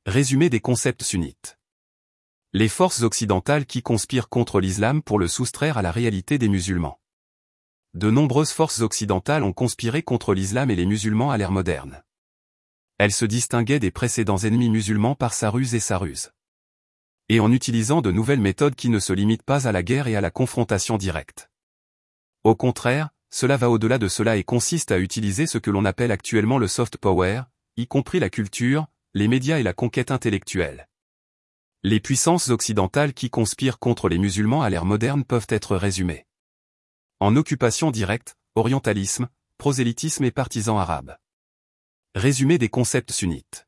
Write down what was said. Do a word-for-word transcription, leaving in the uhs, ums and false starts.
Résumé des concepts sunnites. Les forces occidentales qui conspirent contre l'islam pour le soustraire à la réalité des musulmans. De nombreuses forces occidentales ont conspiré contre l'islam et les musulmans à l'ère moderne. Elles se distinguaient des précédents ennemis musulmans par sa ruse et sa ruse. Et en utilisant de nouvelles méthodes qui ne se limitent pas à la guerre et à la confrontation directe. Au contraire, cela va au-delà de cela et consiste à utiliser ce que l'on appelle actuellement le soft power, y compris la culture, les médias et la conquête intellectuelle. Les puissances occidentales qui conspirent contre les musulmans à l'ère moderne peuvent être résumées en occupation directe, orientalisme, prosélytisme et partisans arabes. Résumé des concepts sunnites.